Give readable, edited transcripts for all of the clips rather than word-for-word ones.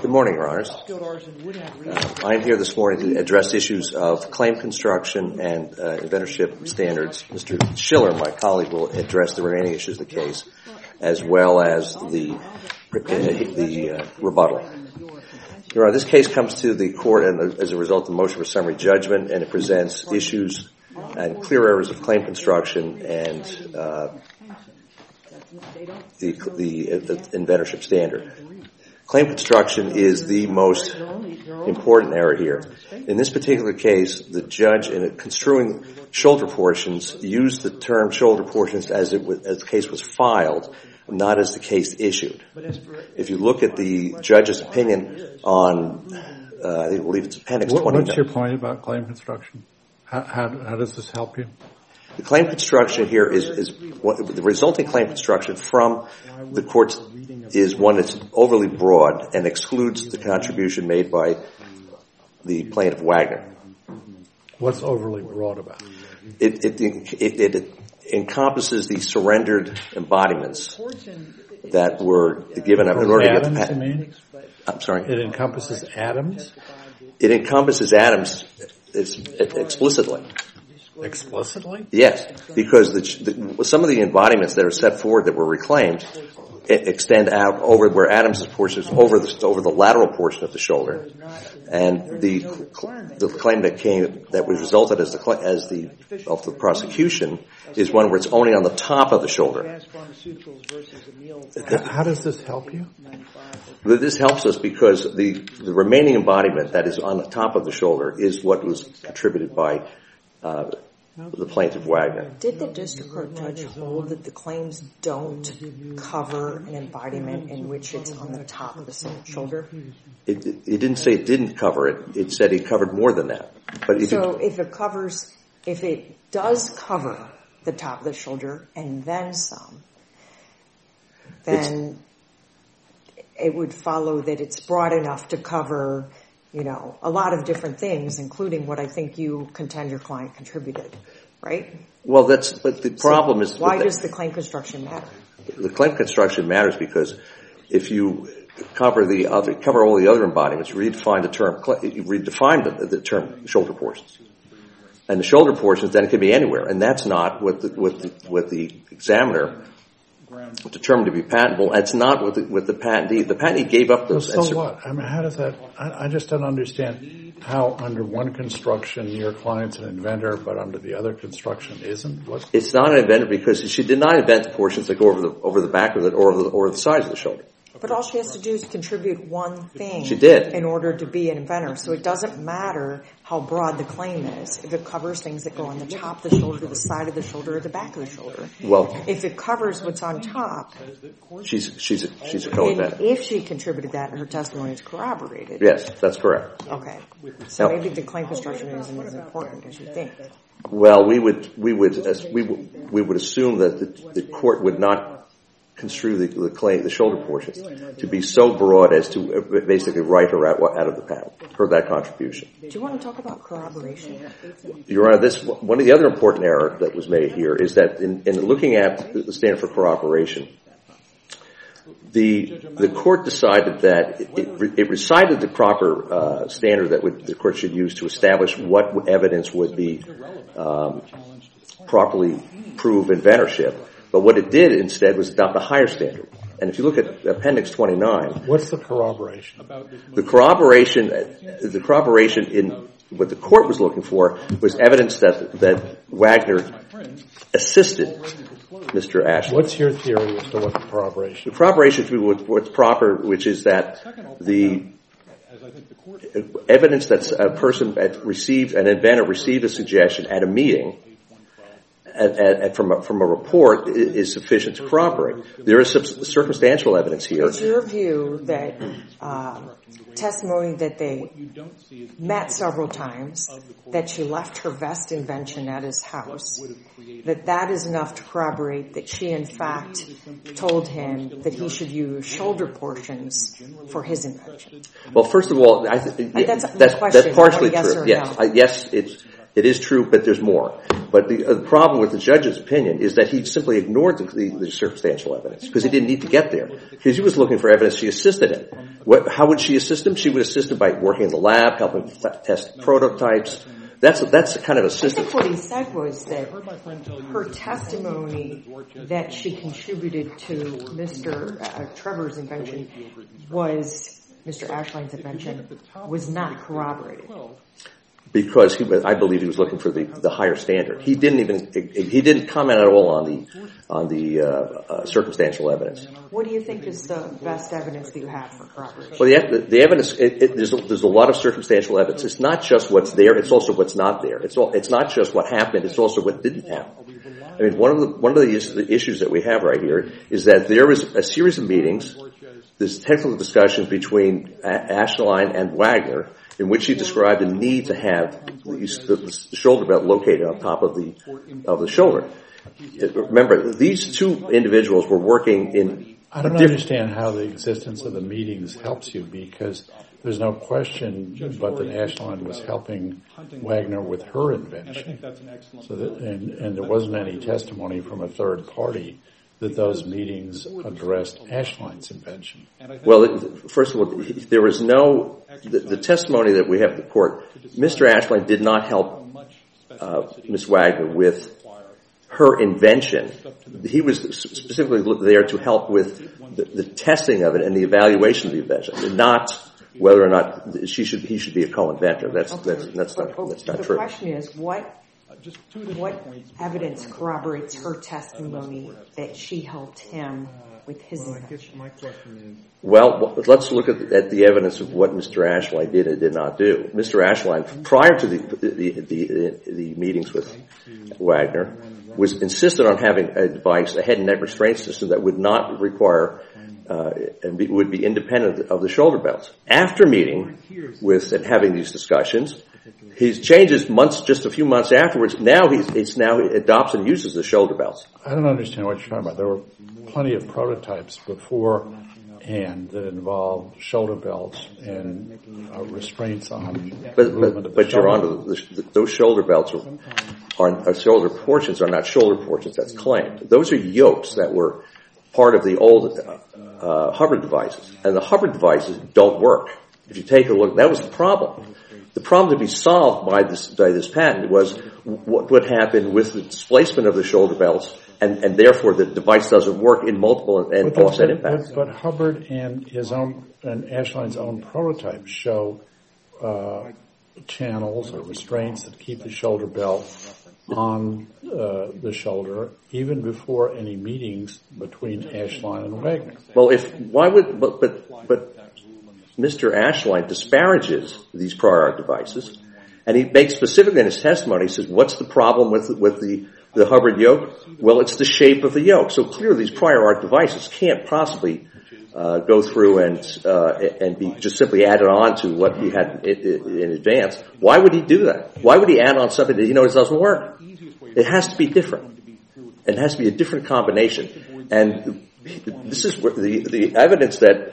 Good morning, Your Honors. I am here this morning to address issues of claim construction and inventorship standards. Mr. Schiller, my colleague, will address the remaining issues of the case, as well as the rebuttal. Your Honor, this case comes to the court as a result of the motion for summary judgment, and it presents issues and clear errors of claim construction and the inventorship standard. Claim construction is the most important error here. In this particular case, the judge, in construing shoulder portions, used the term shoulder portions as the case was filed, not as the case issued. If you look at the judge's opinion on, I believe it's Appendix 29. What's your point about claim construction? How does this help you? The claim construction here is the resulting claim construction from the courts is one that's overly broad and excludes the contribution made by the plaintiff Wagner. What's overly broad about it? It encompasses the surrendered embodiments that were given up in order to get the patent. You mean? I'm sorry? It encompasses atoms? It encompasses atoms explicitly. Explicitly? Yes, because some of the embodiments that are set forward that were reclaimed extend out over where Adams' portion is over the lateral portion of the shoulder, and the claim that was resulted of the prosecution is one where it's only on the top of the shoulder. How does this help you? This helps us because the remaining embodiment that is on the top of the shoulder is what was contributed by the plaintiff Wagner. Did the district court judge hold that the claims don't cover an embodiment in which it's on the top of the shoulder? It didn't say it didn't cover it. It said it covered more than that. But if it does cover the top of the shoulder and then some, then it would follow that it's broad enough to cover, a lot of different things, including what I think you contend your client contributed, right? Well, but the problem is... Why does the claim construction matter? The claim construction matters because if you cover all the other embodiments, you redefine the term shoulder portions. And the shoulder portions, then it can be anywhere. And that's not what the examiner determined to be patentable. That's not what the patentee... The patentee gave up those... So what? I mean, how does that... I just don't understand how under one construction your client's an inventor, but under the other construction isn't? It's not an inventor because she did not invent the portions that go over the back of it or the sides of the shoulder. But all she has to do is contribute one thing. She did. In order to be an inventor. So it doesn't matter how broad the claim is if it covers things that go on the top of the shoulder, the side of the shoulder, or the back of the shoulder. Well, if it covers what's on top, she's a co-inventor. If she contributed that, her testimony is corroborated. Yes, that's correct. Okay. So maybe the claim construction isn't as important as you think. Well, we would assume that the court would not construe the shoulder portions to be so broad as to basically write her out of the patent, for that contribution. Do you want to talk about corroboration? Your Honor, one of the other important errors that was made here is that in looking at the standard for corroboration, the court decided that it recited the proper standard that the court should use to establish what evidence would be properly prove inventorship. But what it did instead was adopt a higher standard. And if you look at Appendix 29... What's the corroboration? The corroboration in what the court was looking for was evidence that Wagner assisted Mr. Ashley. What's your theory as to what the corroboration is? The corroboration is what's proper, which is that the evidence that an inventor received a suggestion at a meeting from a report is sufficient to corroborate. There is circumstantial evidence here. It's your view that testimony that they met several times, that she left her vest invention at his house, that is enough to corroborate that she in fact told him that he should use shoulder portions for his invention. Well, first of all, that's partially true. Yes, It is true, but there's more. But the problem with the judge's opinion is that he simply ignored the circumstantial evidence because he didn't need to get there. Because he was looking for evidence she assisted in. How would she assist him? She would assist him by working in the lab, helping test prototypes. That's the kind of assistance. I think what he said was that her testimony that she contributed to Mr. Trevor's invention was Mr. Ashline's invention was not corroborated. Because I believe he was looking for the higher standard. He didn't comment at all on the circumstantial evidence. What do you think is the best evidence that you have for corroboration? Well, the evidence there's a lot of circumstantial evidence. It's not just what's there; it's also what's not there. It's not just what happened; it's also what didn't happen. I mean, one of the issues that we have right here is that there was a series of meetings, this technical discussions between Ashline and Wagner, in which he described the need to have the shoulder belt located on top of the shoulder. Remember, these two individuals were working in. I don't understand how the existence of the meetings helps you, because there's no question but that Ashline was helping Wagner with her invention. And there wasn't any testimony from a third party that those meetings addressed Ashline's invention. Well, first of all, there was no the testimony that we have in the court. Mr. Ashline did not help Ms. Wagner with her invention. He was specifically there to help with the testing of it and the evaluation of the invention, and not whether or not he should be a co-inventor. That's not true. The question is, what evidence corroborates her testimony that she helped him with his invention? Well, let's look at the evidence of what Mr. Ashline did and did not do. Mr. Ashline, prior to the meetings with Wagner, was insisted on having a device, a head and neck restraint system that would not require and would be independent of the shoulder belts. After meeting with and having these discussions, he changes just a few months afterwards. Now he adopts and uses the shoulder belts. I don't understand what you're talking about. There were plenty of prototypes beforehand that involved shoulder belts and restraints on movement of the shoulder. Your Honor, those shoulder belts are shoulder portions are not shoulder portions. That's claimed. Those are yokes that were part of the old Hubbard devices, and the Hubbard devices don't work. If you take a look, that was the problem. The problem to be solved by this patent was what would happen with the displacement of the shoulder belts, and therefore the device doesn't work in multiple and offset impacts. But Hubbard and Ashline's own prototypes show channels or restraints that keep the shoulder belt on the shoulder, even before any meetings between Ashline and Wagner. Well, but Mr. Ashline disparages these prior art devices, and he makes specific in his testimony. He says, "What's the problem with the Hubbard yoke? Well, it's the shape of the yoke." So clearly, these prior art devices can't possibly go through and be just simply added on to what he had in advance. Why would he do that? Why would he add on something that he knows doesn't work? It has to be different. It has to be a different combination. And this is the evidence that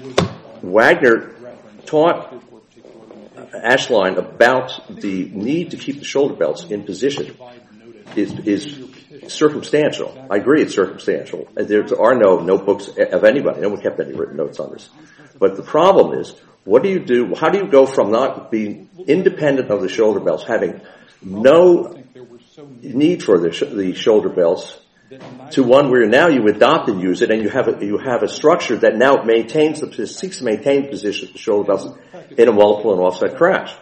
Wagner taught Ashline about the need to keep the shoulder belts in position is circumstantial. I agree it's circumstantial. There are no notebooks of anybody. No one kept any written notes on this. But the problem is, what do you do? How do you go from not being independent of the shoulder belts, having no need for the shoulder belts, to one where now you adopt and use it, and you have a structure that now seeks to maintain the position of the shoulder belts in a multiple and offset crash.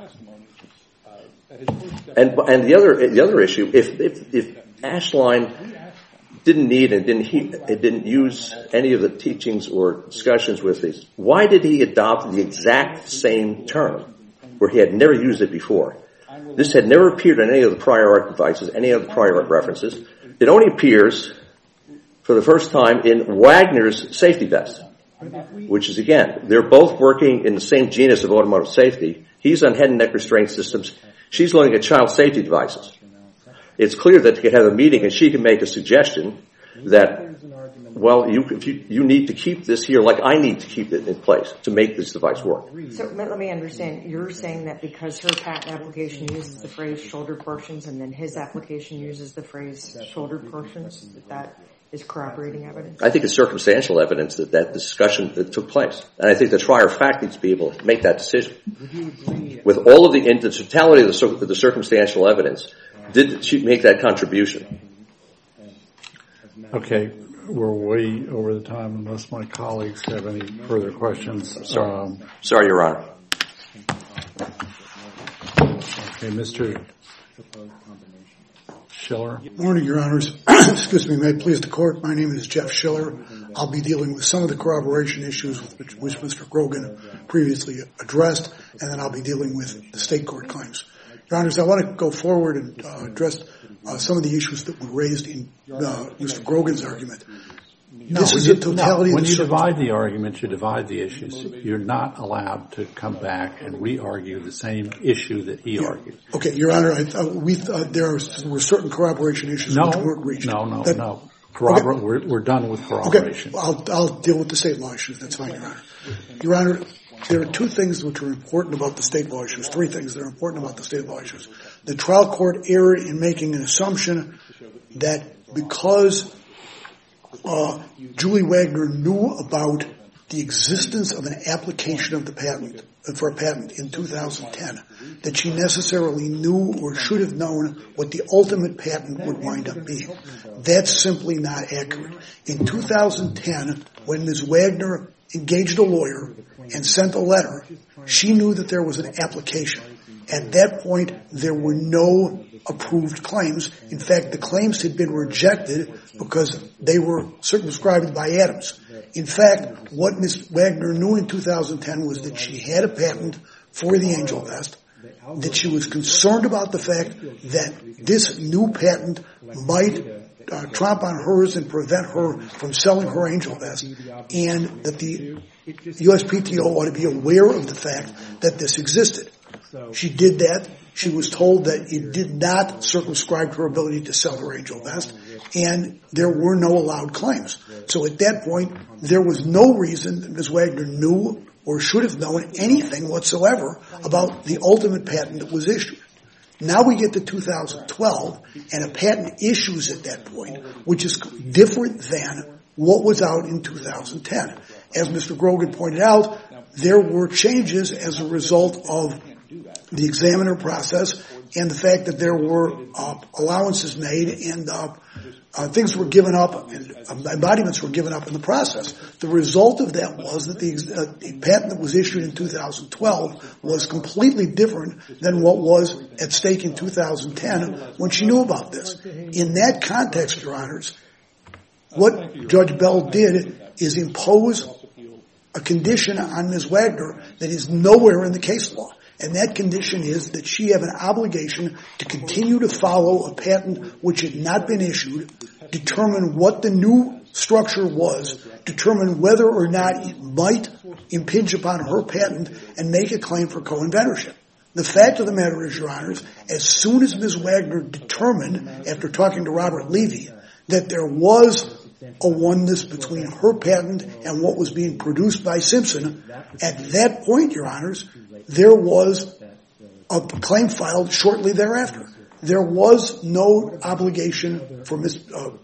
And the other issue, if Ashline didn't need and didn't use any of the teachings or discussions with these, why did he adopt the exact same term where he had never used it before? This had never appeared in any of the prior art devices, any of the prior art references. It only appears for the first time in Wagner's safety vest, which is, again, they're both working in the same genus of automotive safety. He's on head and neck restraint systems. She's looking at child safety devices. It's clear that they could have a meeting and she can make a suggestion that Well, you need to keep this here, like I need to keep it in place to make this device work. So let me understand. You're saying that because her patent application uses the phrase shoulder portions and then his application uses the phrase shoulder portions, that is corroborating evidence? I think it's circumstantial evidence that discussion that took place. And I think the trier of fact needs to be able to make that decision. With all of the totality of the circumstantial evidence, did she make that contribution? Okay, we're way over the time unless my colleagues have any further questions. Sorry, Your Honor. Okay, Mr. Schiller. Morning, Your Honors. Excuse me, may it please the Court. My name is Jeff Schiller. I'll be dealing with some of the corroboration issues which Mr. Grogan previously addressed, and then I'll be dealing with the state court claims. Your Honors, I want to go forward and address some of the issues that were raised in Mr. Grogan's argument. This is a totality. When you divide the argument, you divide the issues. You're not allowed to come back and re-argue the same issue that he argued. Okay, Your Honor, there were certain corroboration issues which weren't reached. No. Okay. We're done with corroboration. Okay, I'll deal with the state law issues. That's fine, Your Honor. Your Honor, there are two things which are important about the state law issues, three things that are important about the state law issues. The trial court erred in making an assumption that because Julie Wagner knew about the existence of an application of the patent, for a patent in 2010, that she necessarily knew or should have known what the ultimate patent would wind up being. That's simply not accurate. In 2010, when Ms. Wagner engaged a lawyer and sent a letter, she knew that there was an application. At that point, there were no approved claims. In fact, the claims had been rejected because they were circumscribed by Adams. In fact, what Ms. Wagner knew in 2010 was that she had a patent for the Angel Vest, that she was concerned about the fact that this new patent might tromp on hers and prevent her from selling her Angel Vest, and that the USPTO ought to be aware of the fact that this existed. She did that. She was told that it did not circumscribe her ability to sell her Angel Vest, and there were no allowed claims. So at that point, there was no reason that Ms. Wagner knew or should have known anything whatsoever about the ultimate patent that was issued. Now we get to 2012, and a patent issues at that point, which is different than what was out in 2010. As Mr. Grogan pointed out, there were changes as a result of the examiner process and the fact that there were allowances made and things were given up, and embodiments were given up in the process. The result of that was that the patent that was issued in 2012 was completely different than what was at stake in 2010 when she knew about this. In that context, Your Honors, what Judge Bell did is impose a condition on Ms. Wagner that is nowhere in the case law. And that condition is that she have an obligation to continue to follow a patent which had not been issued, determine what the new structure was, determine whether or not it might impinge upon her patent, and make a claim for co-inventorship. The fact of the matter is, Your Honors, as soon as Ms. Wagner determined, after talking to Robert Levy, that there was a oneness between her patent and what was being produced by Simpson, at that point, Your Honors, there was a claim filed shortly thereafter. There was no obligation for Ms.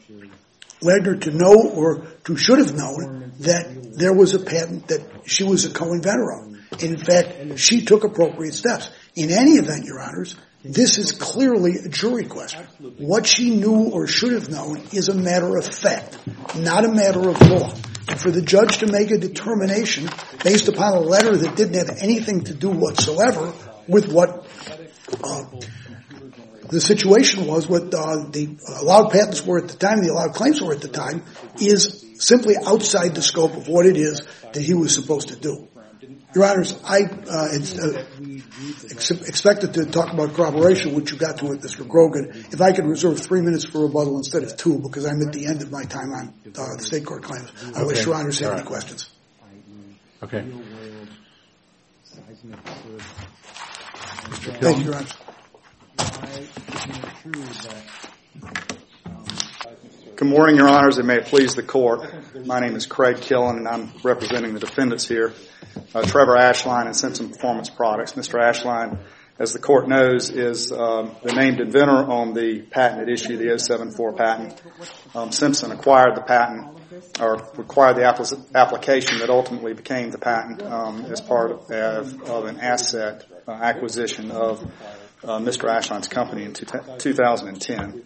Wagner to know or to should have known that there was a patent that she was a co-inventor of. And in fact, she took appropriate steps. In any event, Your Honors, this is clearly a jury question. What she knew or should have known is a matter of fact, not a matter of law. And for the judge to make a determination based upon a letter that didn't have anything to do whatsoever with what the situation was, what the allowed patents were at the time, the allowed claims were at the time, is simply outside the scope of what it is that he was supposed to do. Your Honors, I expected to talk about corroboration, which you got to with Mr. Grogan. If I could reserve 3 minutes for rebuttal instead of 2, because I'm at the end of my time on the state court claims. I wish Your Honors had any questions. Okay. Thank you, Your Honors. Good morning, Your Honors, and may it please the Court. My name is Craig Killen, and I'm representing the defendants here, Trevor Ashline and Simpson Performance Products. Mr. Ashline, as the Court knows, is the named inventor on the patent at issue, the 074 patent. Simpson acquired the patent, or required the application that ultimately became the patent as part of an asset acquisition of Mr. Ashline's company in 2010.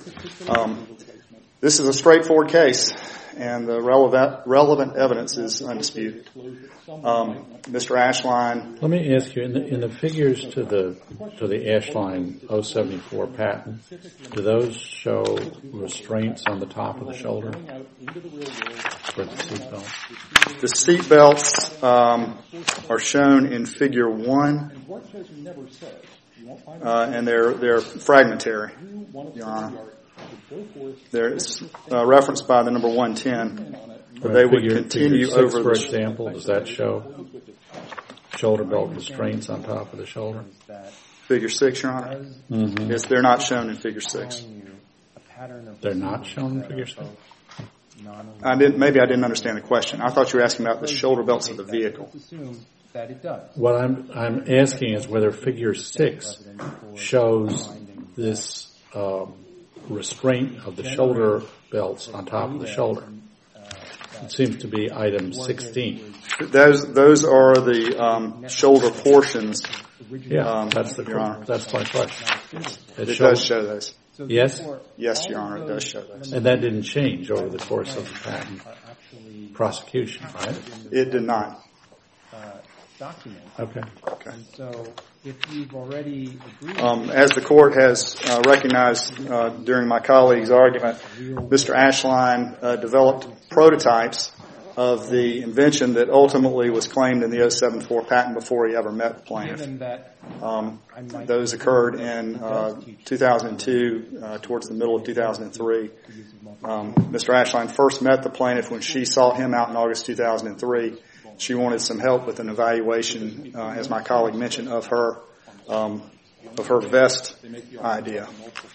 This is a straightforward case, and the relevant evidence is undisputed. Mr. Ashline. Let me ask you, in the figures to the Ashline 074 patent, do those show restraints on the top of the shoulder for the seatbelt? The seatbelts are shown in Figure 1, and they're fragmentary, Your Honor. There's referenced by the number 110. They would continue figure 6, over for example, does that show shoulder belt restraints on top of the shoulder? Figure 6, Your Honor? Mm-hmm. Yes, they're not shown in Figure 6. They're not shown in Figure 6? Maybe I didn't understand the question. I thought you were asking about the shoulder belts of the vehicle. What I'm asking is whether Figure 6 shows this restraint of the shoulder belts on top of the shoulder. It seems to be item 16. Those are the shoulder portions. Yeah, that's my question. It does show those. Yes? Yes, Your Honor, it does show those. And that didn't change over the course of the patent prosecution, right? It did not. Okay. So if you've already agreed, as the Court has recognized during my colleague's argument, Mr. Ashline developed prototypes of the invention that ultimately was claimed in the 074 patent before he ever met the plaintiff. Those occurred in 2002, towards the middle of 2003. Mr. Ashline first met the plaintiff when she sought him out in August 2003. She wanted some help with an evaluation, as my colleague mentioned, of her vest idea.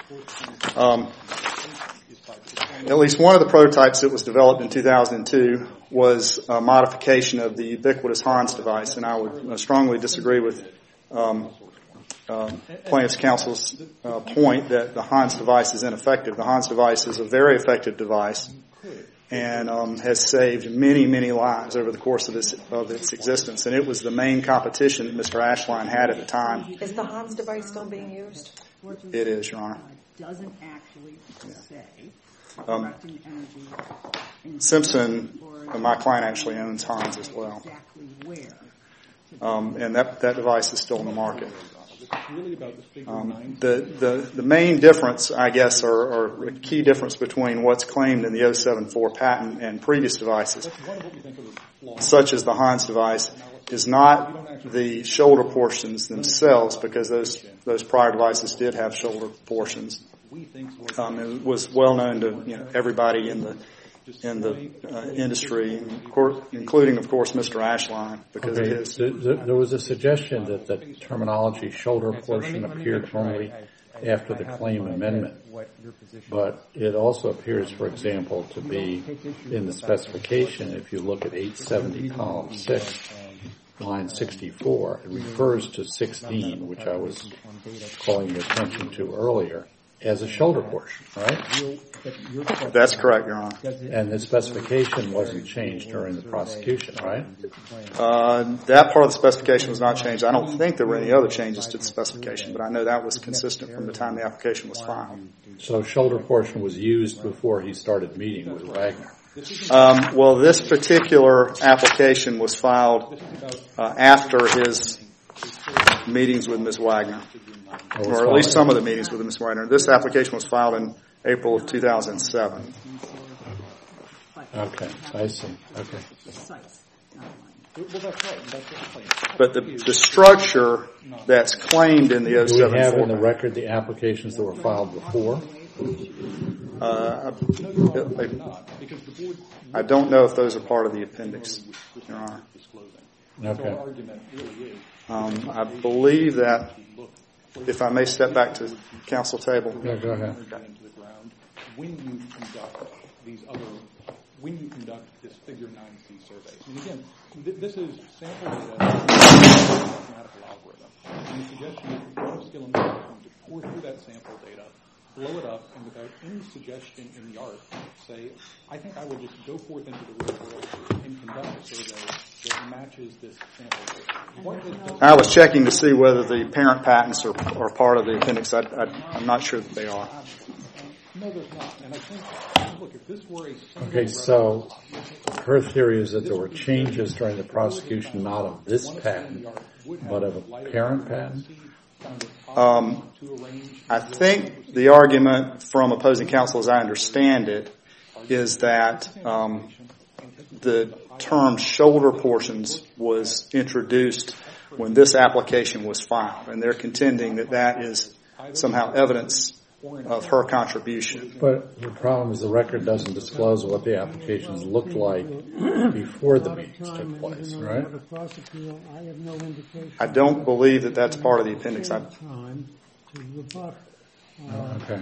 At least one of the prototypes that was developed in 2002 was a modification of the ubiquitous Hans device, and I would strongly disagree with plaintiff's counsel's point that the Hans device is ineffective. The Hans device is a very effective device and has saved many, many lives over the course of its existence. And it was the main competition that Mr. Ashline had at the time. Is the Hans device still being used? It is, Your Honor. Doesn't actually say Simpson, my client, actually owns Hans as well. And that device is still in the market. The main difference, I guess, or a key difference between what's claimed in the 074 patent and previous devices, such as the Hans device, is not the shoulder portions themselves, because those prior devices did have shoulder portions. It was well known to everybody in the industry, including, of course, Mr. Ashline, because of his. There was a suggestion that the terminology shoulder portion appeared only after the claim amendment, but it also appears, for example, to be in the specification. If you look at 870 column 6, line 64, it refers to 16, which I was calling your attention to earlier, as a shoulder portion, right? That's correct, Your Honor. And the specification wasn't changed during the prosecution, right? That part of the specification was not changed. I don't think there were any other changes to the specification, but I know that was consistent from the time the application was filed. So shoulder portion was used before he started meeting with Wagner. Well, this particular application was filed after his meetings with Ms. Wagner, or at least some of the meetings with Ms. Wagner. This application was filed in April of 2007. Okay, I see. Okay. But the structure that's claimed in the 074... Do we have in the record the applications that were filed before? I don't know if those are part of the appendix, Your Honor. Okay. I believe that, if I may step back to counsel table. Yeah, go ahead. when you conduct this Figure 9C survey. And again, this is sample data mathematical algorithm. And the suggestion is for one of skill in the art to pour through that sample data, blow it up, and without any suggestion in the art, say, I think I would just go forth into the real world and conduct a survey that matches this sample data. I was checking to see whether the parent patents are part of the appendix. I'm not sure that they are. No, there's not. And I think, look, if this were a... Okay, so her theory is that there were changes during the prosecution, not of this patent, but of a parent patent? I think the argument from opposing counsel, as I understand it, is that the term shoulder portions was introduced when this application was filed, and they're contending that that is somehow evidence of her contribution. But the problem is the record doesn't disclose what the applications looked like before the meetings took place, right? I don't believe that that's part of the appendix. Okay.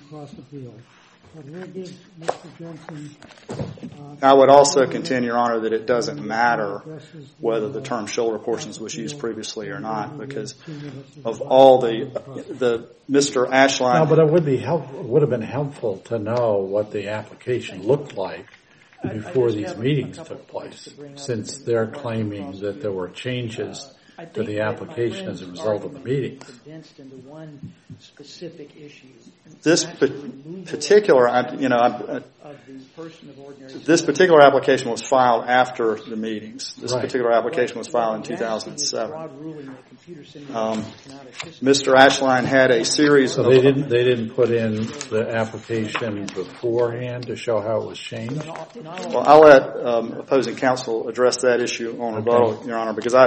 I would also contend, Your Honor, that it doesn't matter whether the term shoulder portions was used previously or not, because of all the Mr. Ashline. No, but it would have been helpful to know what the application looked like before these meetings took place, since they're claiming that there were changes to the application as a result of the meetings. This particular, this particular application was filed after the meetings. This particular application was filed in 2007. Mr. Ashline had a series of... So they didn't put in the application beforehand to show how it was changed? Well, I'll let opposing counsel address that issue on rebuttal, Your Honor, because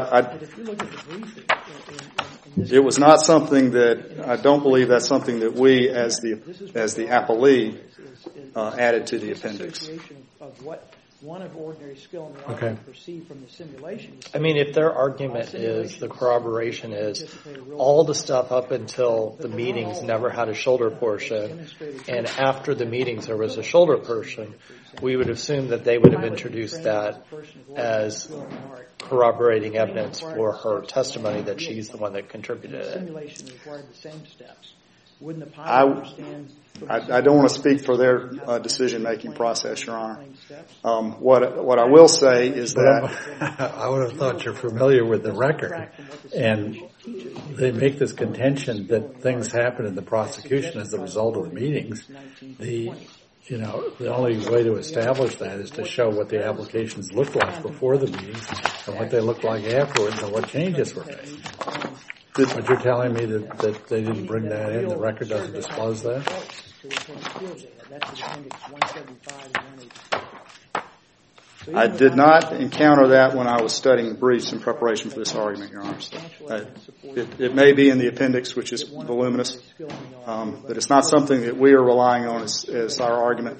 it was not something that, I don't believe that's something that we as the appellee added to the appendix. Okay. I mean, if their argument is, the corroboration is, all the stuff up until the meetings never had a shoulder portion, and after the meetings there was a shoulder portion, we would assume that they would have introduced that as corroborating evidence for her testimony that she's the one that contributed it. I don't want to speak for their decision-making process, Your Honor. What I will say is that... I would have thought you're familiar with the record. And they make this contention that things happen in the prosecution as a result of the meetings. The only way to establish that is to show what the applications looked like before the meetings and what they looked like afterwards and what changes were made. But you're telling me that they didn't bring that in? The record doesn't disclose that? I did not encounter that when I was studying the briefs in preparation for this argument, Your Honor. It may be in the appendix, which is voluminous, but it's not something that we are relying on as our argument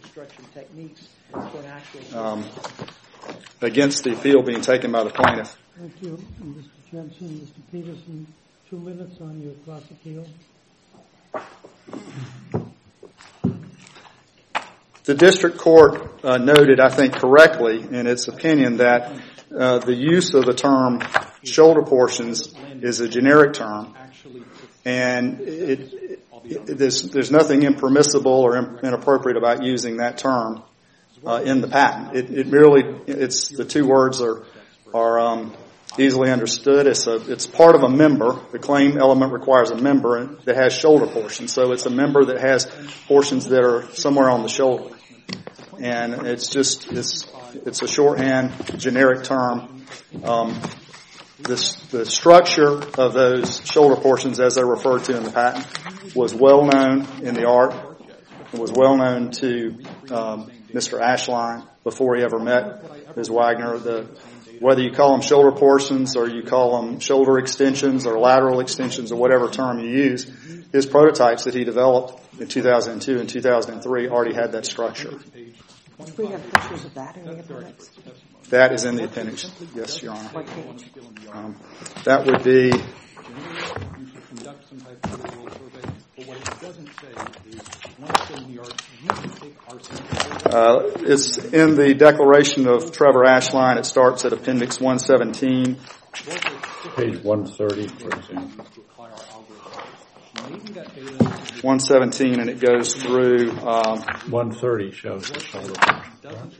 against the appeal being taken by the plaintiff. Thank you. Mr. Jensen, Mr. Peterson, 2 minutes on your cross appeal. The district court noted, I think correctly, in its opinion that the use of the term shoulder portions is a generic term, and there's nothing impermissible or inappropriate about using that term in the patent. It's the two words are easily understood. It's part of a member. The claim element requires a member that has shoulder portions, so it's a member that has portions that are somewhere on the shoulder. And it's a shorthand, generic term. The structure of those shoulder portions, as they're referred to in the patent, was well known in the art. It was well known to Mr. Ashline before he ever met Ms. Wagner. Whether you call them shoulder portions or you call them shoulder extensions or lateral extensions or whatever term you use, his prototypes that he developed in 2002 and 2003 already had that structure. Do we have pictures of that in the appendix? That is in the appendix, yes, Your Honor. What page? That would be... Conduct some type of survey, but what it doesn't say is, once in the art It's in the declaration of Trevor Ashline. It starts at Appendix 117. Page 130, for example. 117, and it goes through... 130 shows the shoulder portion.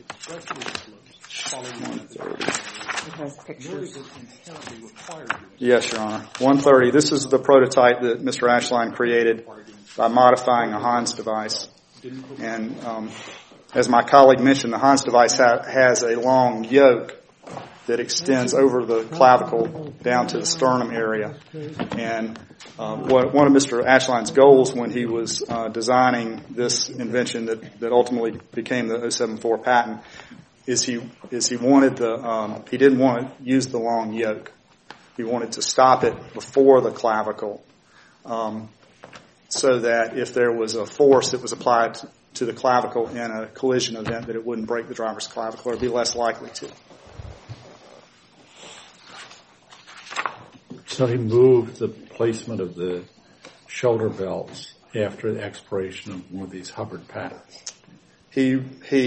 130. Yes, Your Honor. 130. This is the prototype that Mr. Ashline created by modifying a Hans device. And as my colleague mentioned, the Hans device has a long yoke that extends over the clavicle down to the sternum area. And one of Mr. Ashline's goals when he was designing this invention that ultimately became the 074 patent is he wanted he didn't want to use the long yoke. He wanted to stop it before the clavicle, so that if there was a force that was applied to the clavicle in a collision event, that it wouldn't break the driver's clavicle or be less likely to. So he moved the placement of the shoulder belts after the expiration of one of these Hubbard patents. He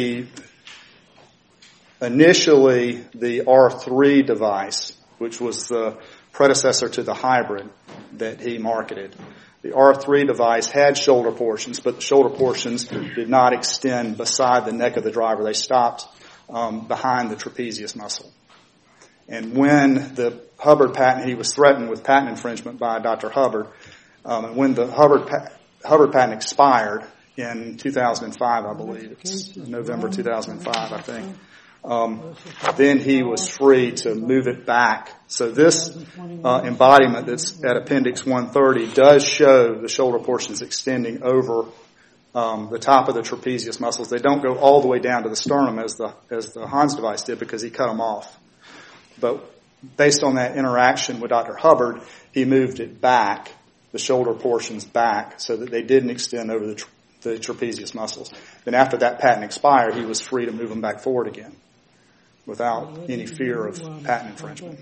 initially, the R3 device, which was the predecessor to the hybrid that he marketed, the R3 device had shoulder portions, but the shoulder portions did not extend beside the neck of the driver. They stopped behind the trapezius muscle. And when the Hubbard patent, he was threatened with patent infringement by Dr. Hubbard. And when the Hubbard patent expired in 2005, I believe, it's November 2005, I think, then he was free to move it back. So this embodiment that's at Appendix 130 does show the shoulder portions extending over the top of the trapezius muscles. They don't go all the way down to the sternum as the Hans device did, because he cut them off. But based on that interaction with Dr. Hubbard, he moved it back, the shoulder portions back, so that they didn't extend over the trapezius muscles. Then after that patent expired, he was free to move them back forward again without any fear of patent infringement.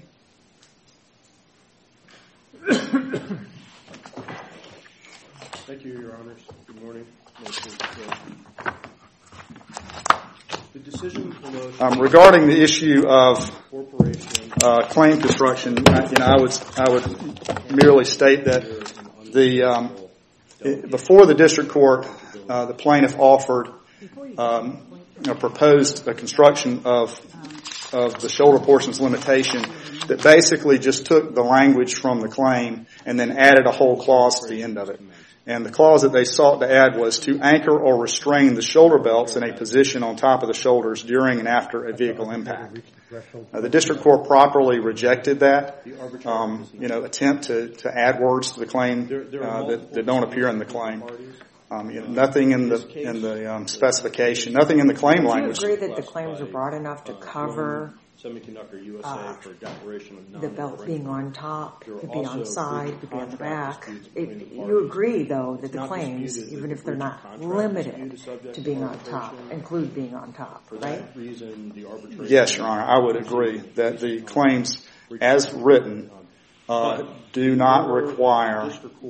Thank you, Your Honors. Good morning. The decision below... regarding the issue of claim construction, I would merely state that before the district court, the plaintiff offered proposed a construction of the shoulder portions limitation that basically just took the language from the claim and then added a whole clause to the end of it. And the clause that they sought to add was to anchor or restrain the shoulder belts in a position on top of the shoulders during and after a vehicle impact. The district court properly rejected that attempt to add words to the claim that don't appear in the claim. Nothing in the specification, nothing in the claim language. Do you agree that the claims are broad enough to cover the belt being on top, could be on side, could be on the back? You agree, though, that the claims, even if they're not limited to being on top, include being on top, right? Yes, Your Honor, I would agree that the claims, as written, do not require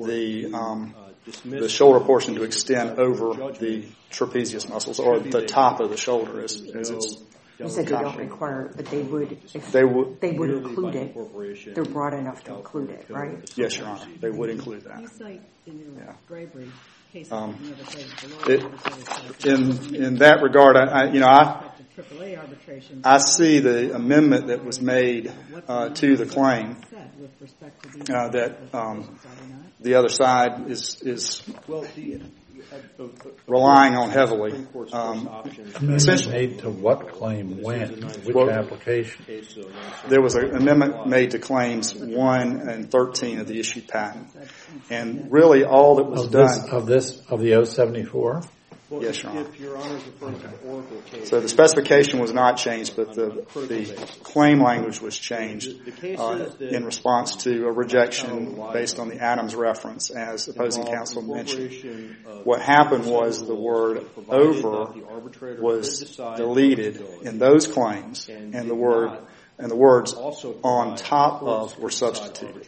the shoulder portion to extend over the trapezius muscles or the top of the shoulder as it's. You said they don't require it, but they would include it. They're broad enough to include it, right? Yes, Your Honor, they would include that. You cite in your Bravery case in that regard, I see the amendment that was made to the claim that the other side is relying on heavily. Amendment made to what claim when? Which application? There was an amendment made to claims 1 and 13 of the issued patent. And really all that was done... Of the 074? Yes, Your Honor. So the specification was not changed, but the claim language was changed in response to a rejection based on the Adams reference, as opposing counsel mentioned. What happened was the word over was deleted in those claims, and the words on top of were substituted.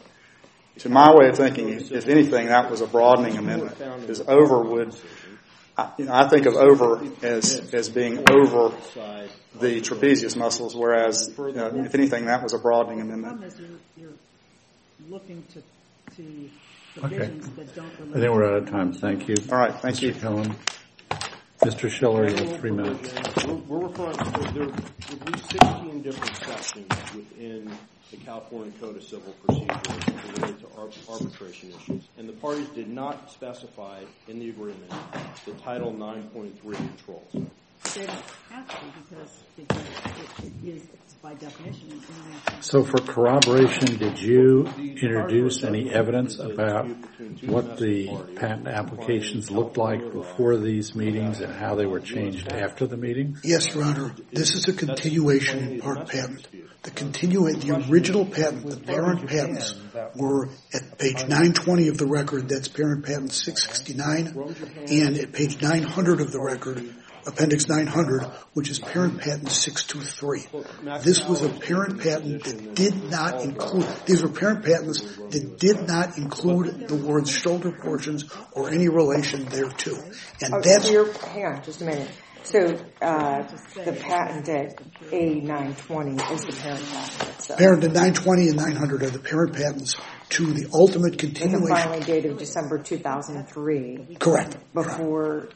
To my way of thinking, if anything, that was a broadening amendment, because over would I think of over as being over the trapezius muscles, whereas if anything, that was a broadening amendment. The problem is you're looking to Okay. provisions that don't relate. I think we're out of time. Thank you. All right, thank you. Mr. Cohen. Mr. Schiller, you have 3 minutes. We're referring to there are at least 16 different sections within the California Code of Civil Procedure related to arbitration issues, and the parties did not specify in the agreement that Title 9.3 controls. They don't have to because it is by definition an international. So for corroboration, did you introduce any evidence about what the patent applications looked like before these meetings and how they were changed after the meetings? Yes, Your Honor. This is a continuation in part patent. The original patent, the parent patents, were at page 920 of the record. That's parent patent 669, and at page 900 of the record, Appendix 900, which is parent patent 623. This was a parent patent that did not include, these were parent patents that did not include the words shoulder portions or any relation thereto. And that's... Hang on, just a minute. So the patent at A920 is the parent patent itself. Parent at 920 and 900 are the parent patents to the ultimate continuation. And the filing date of December 2003. Correct. Before...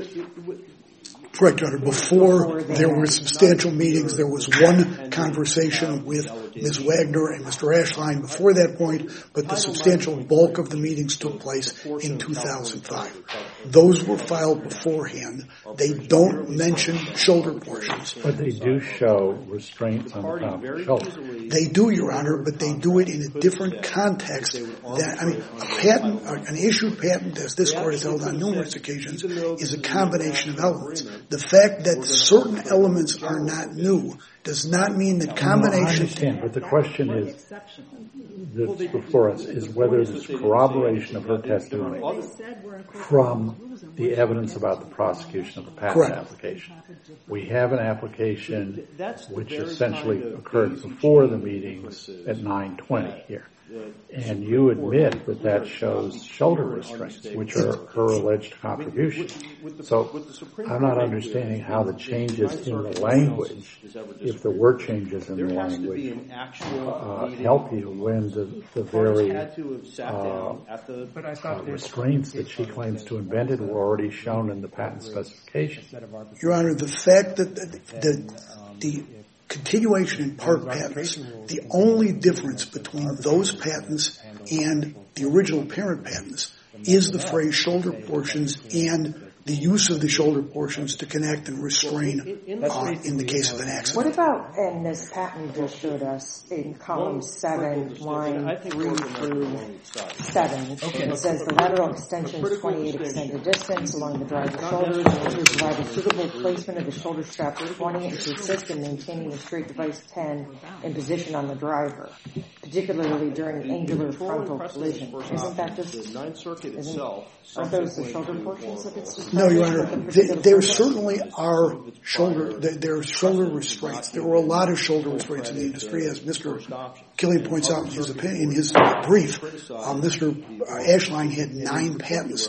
Correct, Your Honor. Before there were substantial meetings, there was one conversation with Ms. Wagner and Mr. Ashline before that point, but the substantial bulk of the meetings took place in 2005. Those were filed beforehand. They don't mention shoulder portions. But they do show restraints on the top of the shoulder. They do, Your Honor, but they do it in a different context. A patent, an issued patent, as this Court has held on numerous occasions, is a combination of elements. The fact that certain elements are not new does not mean that combination... I understand, but the question is, that's before us, is whether there's corroboration of her testimony from the evidence about the prosecution of the patent application. We have an application which essentially occurred before the meetings at 920 here. And you admit that that shows shoulder restraints, which are her alleged contribution. So I'm not understanding how the changes in the language, if there were changes in the language, help you when the very restraints that she claims to have invented were already shown in the patent specification. Your Honor, the fact that the continuation in part patents, the only difference between those patents and the original parent patents is the phrase shoulder portions and the use of the shoulder portions to connect and restrain in the case of an accident. What about, and this patent just showed us in column 7, line 3 through 7, it says the lateral extension is 28 extended distance along the driver's shoulders to provide a suitable placement of the shoulder strap 20 and to assist in maintaining the straight device 10 in position on the driver, particularly during angular frontal collision. Isn't that just, aren't those the shoulder portions of it? No, Your Honor. There certainly are shoulder restraints. There were a lot of shoulder restraints in the industry, as Mr. Killian points out in his opinion, in his brief. Mr. Ashline had 9 patents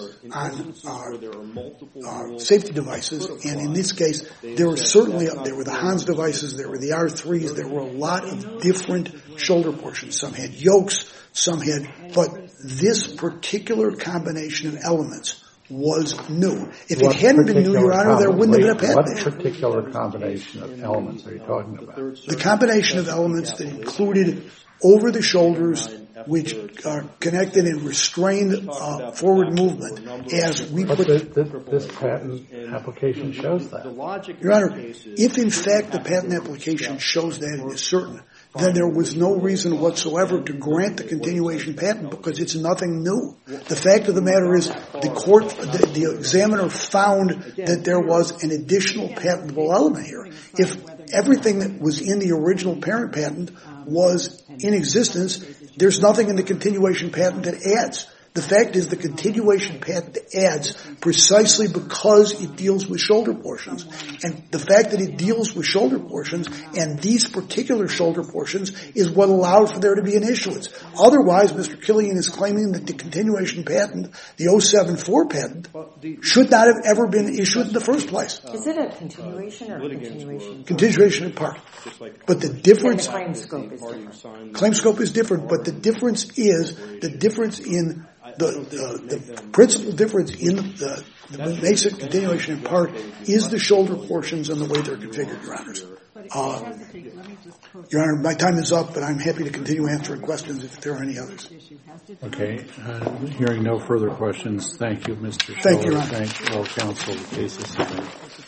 on safety devices, and in this case, there were the Hans devices, there were the R3s, there were a lot of different shoulder portions. Some had yokes, but this particular combination of elements was new. If it hadn't been new, Your Honor, there wouldn't have been a patent issue. What particular combination of elements are you talking about? The combination of elements that included over the shoulders, which connected and restrained forward movement as we put... But this patent application shows that. Your Honor, if in fact the patent application shows that and is certain, then there was no reason whatsoever to grant the continuation patent because it's nothing new. The fact of the matter is the examiner found that there was an additional patentable element here. If everything that was in the original parent patent was in existence, there's nothing in the continuation patent that adds. The fact is the continuation patent adds precisely because it deals with shoulder portions. And the fact that it deals with shoulder portions and these particular shoulder portions is what allowed for there to be an issuance. Otherwise, Mr. Killian is claiming that the continuation patent, the 074 patent, should not have ever been issued in the first place. Is it a continuation or a continuation? Continuation in part. But the difference... And the claim scope is different. Claim scope is different, but the difference in the principal difference in the makes it continuation in part is the shoulder portions and the way they're configured, Your Honors. Your Honor, my time is up, but I'm happy to continue answering questions if there are any others. Okay. Hearing no further questions, thank you, Mr. Schiller. Thank you, Your Honor. Thank all counsel. The case is submitted.